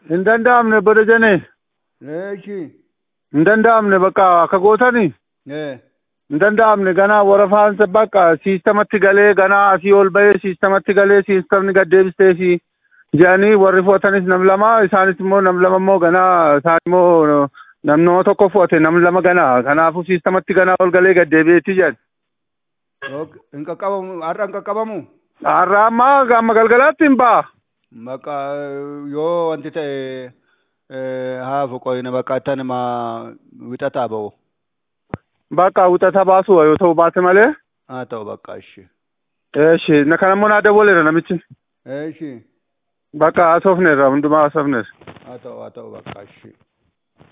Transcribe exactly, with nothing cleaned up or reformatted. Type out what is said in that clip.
Hin danda'amne bada jane. Eeshi. Hin danda'amne bakka akka gootani. Eh. Hin danda'amne ganaa warafaansa bakka siistamatti galee ganaa asii ol bahee siistamatti galee siistamni gad deebistee fi jedhanii warri fudhatanis nam lama isaanis immoo nam lama immoo ganaa isaan immoo namnoo tokko fudhate nam lama ganaa kanaafuu siistamatti ganaa ol galee gad deebi'eetti jedhan. Hin qaqqabamu har'a hin qaqqabamu. Har'a amma amma galgalaatti hin ba'a. Bakka yoo wanti ta'e haafu qoyina bakka tan ma wixataa ba'u. Bakka wixata baasu yoo ta'u baate malee. Haa ta'u bakka ishi. Eeshi na kana immoo naa dawwaleera namichi. Eeshi. Bakka haasofneerra hundumaa haasofneerra. Haa ta'u haa ta'u bakka ishi.